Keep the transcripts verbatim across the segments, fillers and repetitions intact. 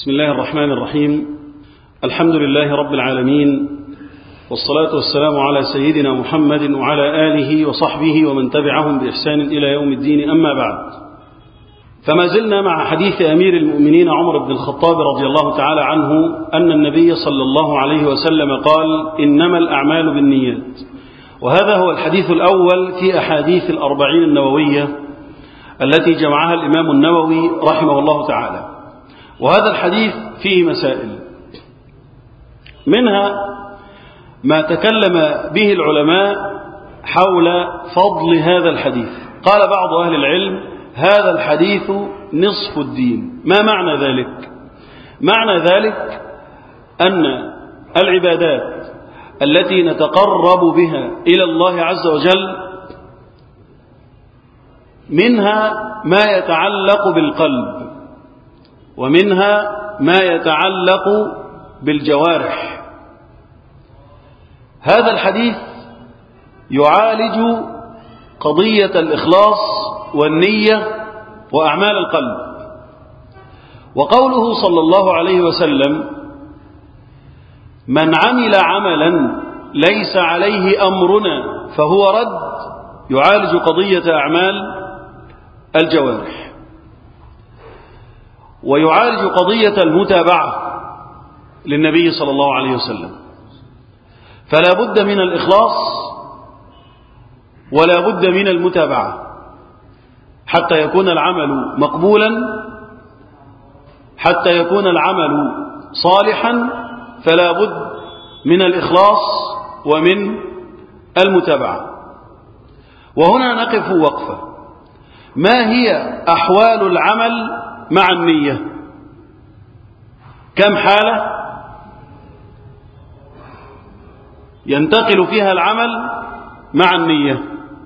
بسم الله الرحمن الرحيم. الحمد لله رب العالمين، والصلاة والسلام على سيدنا محمد وعلى آله وصحبه ومن تبعهم بإحسان إلى يوم الدين. أما بعد، فما زلنا مع حديث أمير المؤمنين عمر بن الخطاب رضي الله تعالى عنه أن النبي صلى الله عليه وسلم قال: إنما الأعمال بالنيات. وهذا هو الحديث الأول في أحاديث الأربعين النووية التي جمعها الإمام النووي رحمه الله تعالى. وهذا الحديث فيه مسائل، منها ما تكلم به العلماء حول فضل هذا الحديث. قال بعض أهل العلم: هذا الحديث نصف الدين. ما معنى ذلك؟ معنى ذلك أن العبادات التي نتقرب بها إلى الله عز وجل منها ما يتعلق بالقلب، ومنها ما يتعلق بالجوارح. هذا الحديث يعالج قضية الإخلاص والنية وأعمال القلب. وقوله صلى الله عليه وسلم: من عمل عملا ليس عليه أمرنا فهو رد، يعالج قضية أعمال الجوارح، ويعالج قضية المتابعة للنبي صلى الله عليه وسلم. فلا بد من الإخلاص ولا بد من المتابعة حتى يكون العمل مقبولا، حتى يكون العمل صالحا، فلا بد من الإخلاص ومن المتابعة. وهنا نقف وقفة. ما هي أحوال العمل مع النية؟ كم حالة ينتقل فيها العمل مع النية؟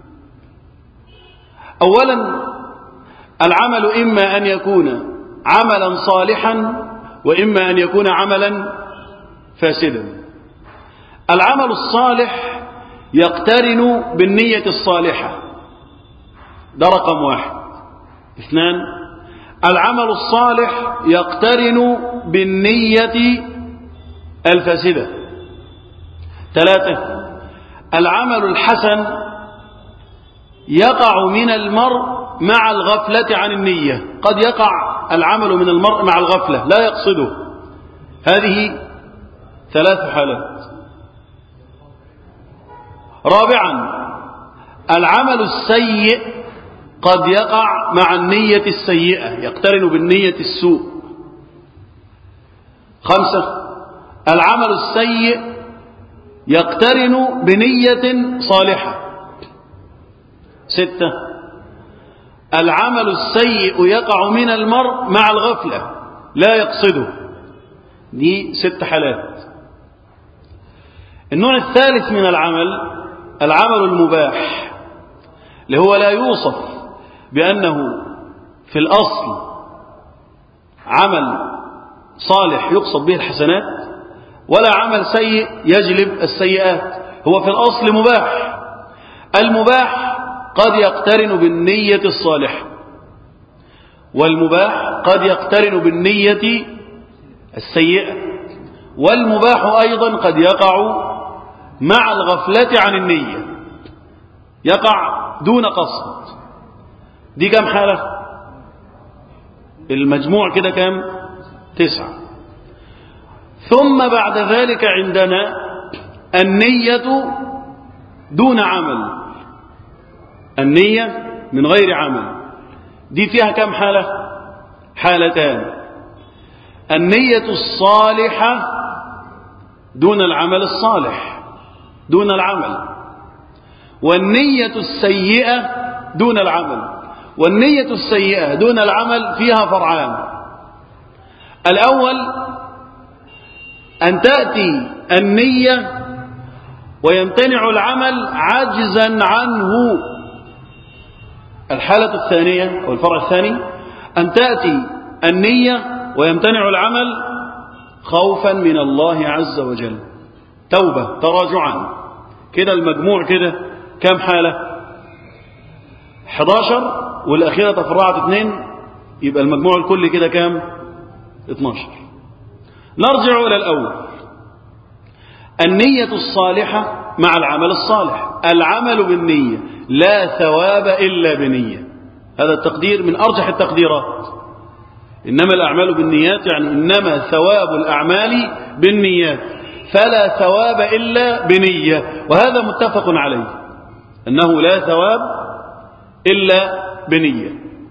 أولا، العمل إما أن يكون عملا صالحا وإما أن يكون عملا فاسدا. العمل الصالح يقترن بالنية الصالحة، ده رقم واحد. اثنان، العمل الصالح يقترن بالنية الفاسدة. ثلاثة، العمل الحسن يقع من المرء مع الغفلة عن النية. قد يقع العمل من المرء مع الغفلة، لا يقصده. هذه ثلاث حالات. رابعا، العمل السيء قد يقع مع النية السيئة، يقترن بالنية السوء. خمسة، العمل السيء يقترن بنية صالحة. ستة، العمل السيء يقع من المرء مع الغفلة، لا يقصده. دي ست حالات. النوع الثالث من العمل العمل المباح، اللي هو لا يوصف بأنه في الأصل عمل صالح يقصد به الحسنات، ولا عمل سيء يجلب السيئات. هو في الأصل مباح. المباح قد يقترن بالنية الصالحة، والمباح قد يقترن بالنية السيئة، والمباح أيضا قد يقع مع الغفلة عن النية، يقع دون قصد. دي كم حالة؟ المجموع كده كم؟ تسعة. ثم بعد ذلك عندنا النية دون عمل، النية من غير عمل. دي فيها كم حالة؟ حالتان: النية الصالحة دون العمل الصالح، دون العمل، والنية السيئة دون العمل. والنية السيئة دون العمل فيها فرعان. الأول أن تأتي النية ويمتنع العمل عجزا عنه. الحالة الثانية أو الفرع الثاني أن تأتي النية ويمتنع العمل خوفا من الله عز وجل، توبة، تراجعا. كده المجموع كده كم حالة؟ احد عشر، والأخيرة تفرعت اثنين، يبقى المجموع الكلي كده كام؟ اثناشر. نرجع إلى الأول. النية الصالحة مع العمل الصالح. العمل بالنية، لا ثواب إلا بنية. هذا التقدير من أرجح التقديرات. إنما الأعمال بالنيات يعني إنما ثواب الأعمال بالنيات، فلا ثواب إلا بنية، وهذا متفق عليه أنه لا ثواب إلا بنية.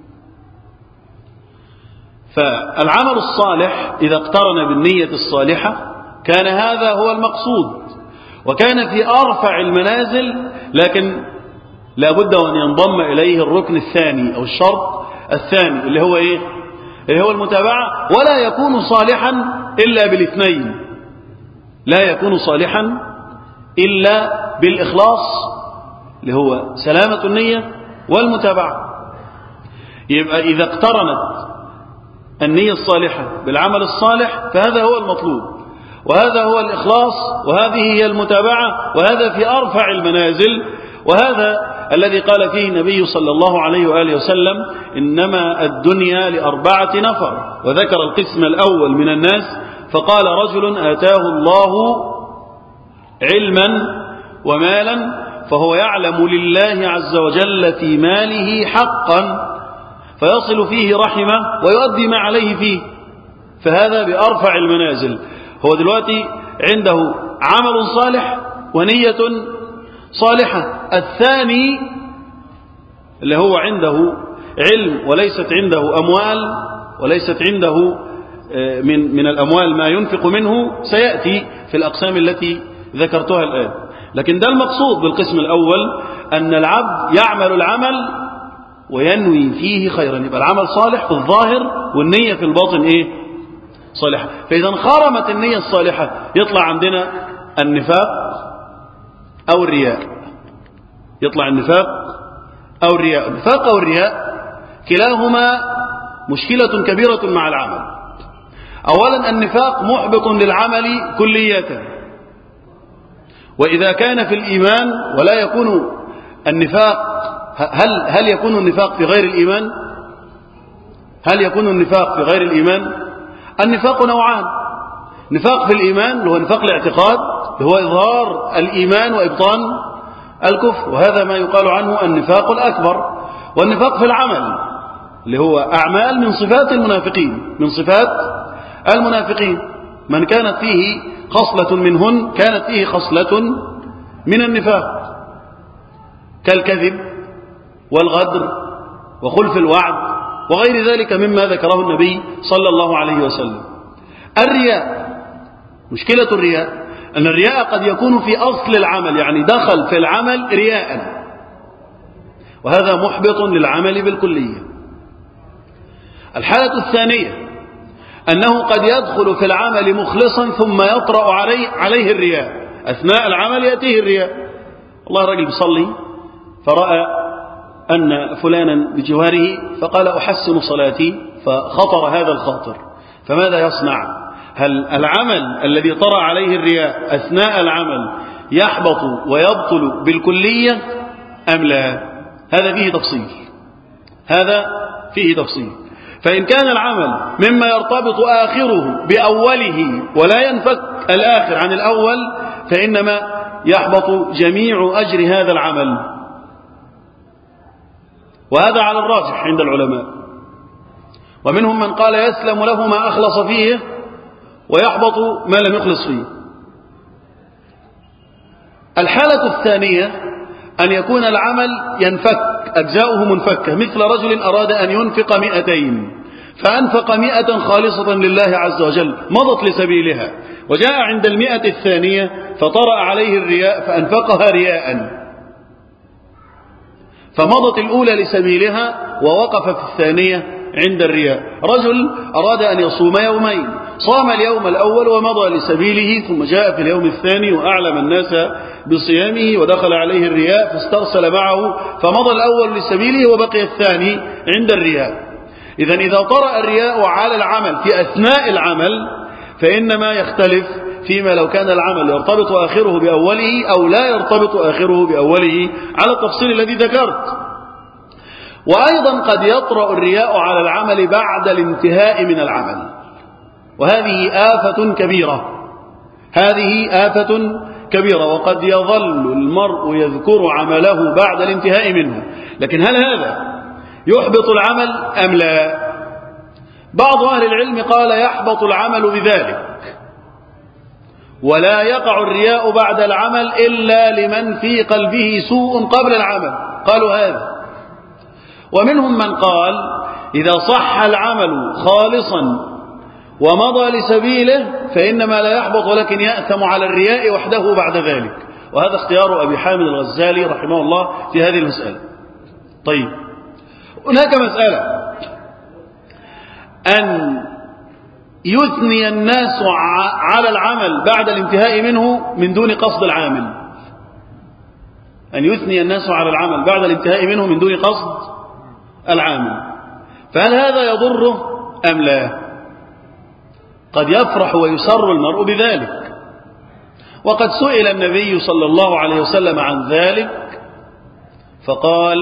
فالعمل الصالح إذا اقترن بالنية الصالحة كان هذا هو المقصود، وكان في أرفع المنازل، لكن لا بد أن ينضم إليه الركن الثاني أو الشرط الثاني اللي هو إيه؟ اللي هو المتابعة. ولا يكون صالحا إلا بالاثنين، لا يكون صالحا إلا بالإخلاص اللي هو سلامة النية والمتابعة. يبقى إذا اقترنت النية الصالحة بالعمل الصالح فهذا هو المطلوب، وهذا هو الإخلاص، وهذه هي المتابعة، وهذا في أرفع المنازل، وهذا الذي قال فيه النبي صلى الله عليه وآله وسلم: إنما الدنيا لأربعة نفر، وذكر القسم الأول من الناس فقال: رجل آتاه الله علما ومالا فهو يعلم لله عز وجل في ماله حقا فيصل فيه رحمه ويؤدي ما عليه فيه، فهذا بأرفع المنازل. هو دلوقتي عنده عمل صالح ونية صالحة. الثاني اللي هو عنده علم وليست عنده أموال، وليست عنده من من الأموال ما ينفق منه، سيأتي في الأقسام التي ذكرتها الآن. لكن ده المقصود بالقسم الأول، أن العبد يعمل العمل وينوي فيه خيرا، يبقى العمل صالح في الظاهر والنية في الباطن إيه؟ صالحة. فإذا انخرمت النية الصالحة يطلع عندنا النفاق أو الرياء، يطلع النفاق أو الرياء. النفاق أو الرياء كلاهما مشكلة كبيرة مع العمل. أولا النفاق محبط للعمل كلية، وإذا كان في الإيمان ولا يكون النفاق، هل هل يكون النفاق في غير الإيمان؟ هل يكون النفاق في غير الإيمان؟ النفاق نوعان: نفاق في الإيمان اللي هو نفاق الاعتقاد، اللي هو إظهار الإيمان وإبطان الكفر، وهذا ما يقال عنه النفاق الأكبر. والنفاق في العمل اللي هو أعمال من صفات المنافقين، من صفات المنافقين، من كانت فيه خصلة منهن كانت فيه خصلة من النفاق، كالكذب والغدر وخلف الوعد وغير ذلك مما ذكره النبي صلى الله عليه وسلم. الرياء، مشكلة الرياء أن الرياء قد يكون في أصل العمل، يعني دخل في العمل رياء، وهذا محبط للعمل بالكلية. الحالة الثانية أنه قد يدخل في العمل مخلصا ثم يطرأ عليه, عليه الرياء، أثناء العمل يأتيه الرياء. الله رجل بيصلي فرأى أن فلانا بجواره فقال: أحسن صلاتي، فخطر هذا الخاطر، فماذا يصنع؟ هل العمل الذي طرأ عليه الرياء أثناء العمل يحبط ويبطل بالكلية أم لا؟ هذا فيه تفصيل، هذا فيه تفصيل. فإن كان العمل مما يرتبط آخره بأوله ولا ينفك الآخر عن الأول فإنما يحبط جميع أجر هذا العمل، وهذا على الراجح عند العلماء. ومنهم من قال يسلم له ما أخلص فيه ويحبط ما لم يخلص فيه. الحالة الثانية أن يكون العمل ينفك، أجزاؤه منفكة، مثل رجل أراد أن ينفق مئتين فأنفق مئة خالصة لله عز وجل مضت لسبيلها، وجاء عند المئة الثانية فطرأ عليه الرياء فأنفقها رياء، فمضت الأولى لسبيلها ووقف في الثانية عند الرياء. رجل أراد أن يصوم يومين، صام اليوم الأول ومضى لسبيله، ثم جاء في اليوم الثاني وأعلم الناس بصيامه ودخل عليه الرياء فاسترسل معه، فمضى الأول لسبيله وبقي الثاني عند الرياء. إذن إذا طرأ الرياء على العمل في أثناء العمل فإنما يختلف فيما لو كان العمل يرتبط آخره بأوله أو لا يرتبط آخره بأوله على التفصيل الذي ذكرت. وأيضا قد يطرأ الرياء على العمل بعد الانتهاء من العمل، وهذه آفة كبيرة، هذه آفة كبيرة. وقد يظل المرء يذكر عمله بعد الانتهاء منه، لكن هل هذا يحبط العمل أم لا؟ بعض أهل العلم قال يحبط العمل بذلك، ولا يقع الرياء بعد العمل إلا لمن في قلبه سوء قبل العمل، قالوا هذا. ومنهم من قال إذا صح العمل خالصا ومضى لسبيله فإنما لا يحبط ولكن يأثم على الرياء وحده بعد ذلك، وهذا اختيار أبي حامد الغزالي رحمه الله في هذه المسألة. طيب، هناك مسألة أن يثني الناس على العمل بعد الانتهاء منه من دون قصد العامل، أن يثني الناس على العمل بعد الانتهاء منه من دون قصد العامل، فهل هذا يضره أم لا؟ قد يفرح ويسر المرء بذلك، وقد سئل النبي صلى الله عليه وسلم عن ذلك فقال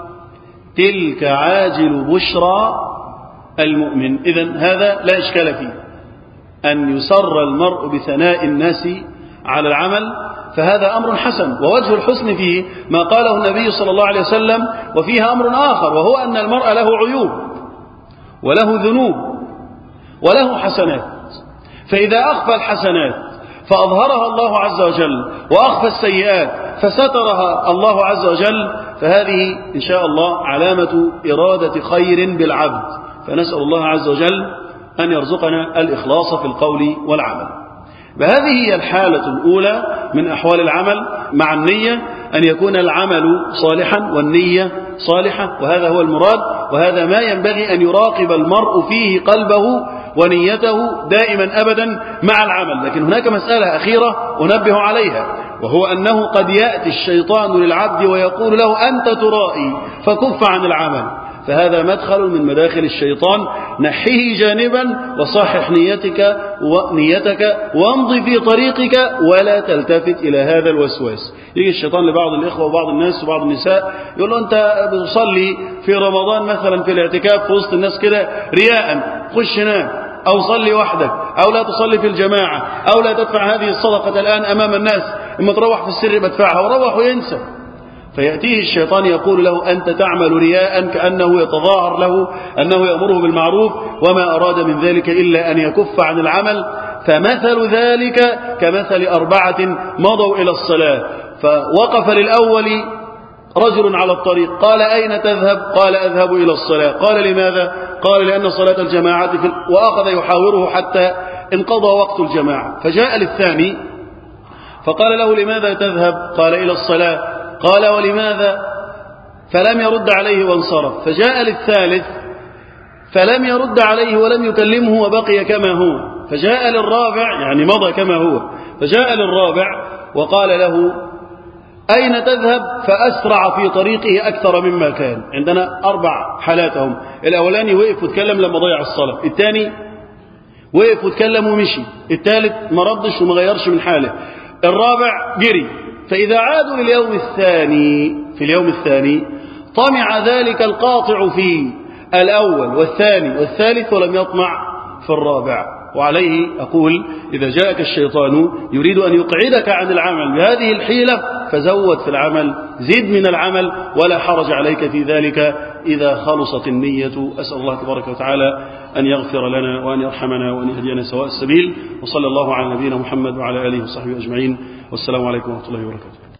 تلك عاجل بشرى المؤمن. إذن هذا لا إشكال فيه، أن يسر المرء بثناء الناس على العمل، فهذا أمر حسن. ووجه الحسن فيه ما قاله النبي صلى الله عليه وسلم، وفيها أمر آخر، وهو أن المرء له عيوب وله ذنوب وله حسنات، فإذا أخفى الحسنات فأظهرها الله عز وجل، وأخفى السيئات فسترها الله عز وجل، فهذه إن شاء الله علامة إرادة خير بالعبد. فنسأل الله عز وجل أن يرزقنا الإخلاص في القول والعمل. فهذه هي الحالة الأولى من أحوال العمل مع النية، أن يكون العمل صالحا والنية صالحة، وهذا هو المراد، وهذا ما ينبغي أن يراقب المرء فيه قلبه ونيته دائما أبدا مع العمل. لكن هناك مسألة أخيرة أنبه عليها، وهو أنه قد يأتي الشيطان للعبد ويقول له أنت ترائي فكف عن العمل، فهذا مدخل من مداخل الشيطان، نحيه جانبا وصحح نيتك ونيتك وامضي في طريقك ولا تلتفت إلى هذا الوسواس. يجي الشيطان لبعض الإخوة وبعض الناس وبعض النساء يقول له أنت بتصلي في رمضان مثلا في الاعتكاف في وسط الناس كده رياء، خش نام أو صلي وحدك أو لا تصلي في الجماعة أو لا تدفع هذه الصدقة الآن أمام الناس، إما تروح في السر بدفعها، وروح وينسى. فيأتيه الشيطان يقول له أنت تعمل رياء، كأنه يتظاهر له أنه يأمره بالمعروف، وما أراد من ذلك إلا أن يكف عن العمل. فمثل ذلك كمثل أربعة مضوا إلى الصلاة، فوقف للأول رجل على الطريق قال أين تذهب؟ قال أذهب إلى الصلاة. قال لماذا؟ قال لأن صلاة الجماعة في ال... وأخذ يحاوره حتى انقضى وقت الجماعة. فجاء للثاني فقال له لماذا تذهب؟ قال إلى الصلاة. قال ولماذا؟ فلم يرد عليه وانصرف. فجاء للثالث فلم يرد عليه ولم يكلمه وبقي كما هو. فجاء للرابع، يعني مضى كما هو، فجاء للرابع وقال له أين تذهب؟ فأسرع في طريقه أكثر مما كان. عندنا أربع حالاتهم، الأولاني وقف وتكلم لما ضيع الصلاة، الثاني وقف وتكلم ومشي، الثالث ما ردش وما غيرش من حاله، الرابع جري. فإذا عادوا لليوم الثاني في اليوم الثاني طمع ذلك القاطع في الأول والثاني والثالث ولم يطمع في الرابع. وعليه أقول إذا جاءك الشيطان يريد أن يقعدك عن العمل بهذه الحيلة فزود في العمل، زد من العمل، ولا حرج عليك في ذلك إذا خلصت النية. أسأل الله تبارك وتعالى أن يغفر لنا وأن يرحمنا وأن يهدينا سواء السبيل، وصلى الله على نبينا محمد وعلى آله وصحبه أجمعين، والسلام عليكم ورحمة الله وبركاته.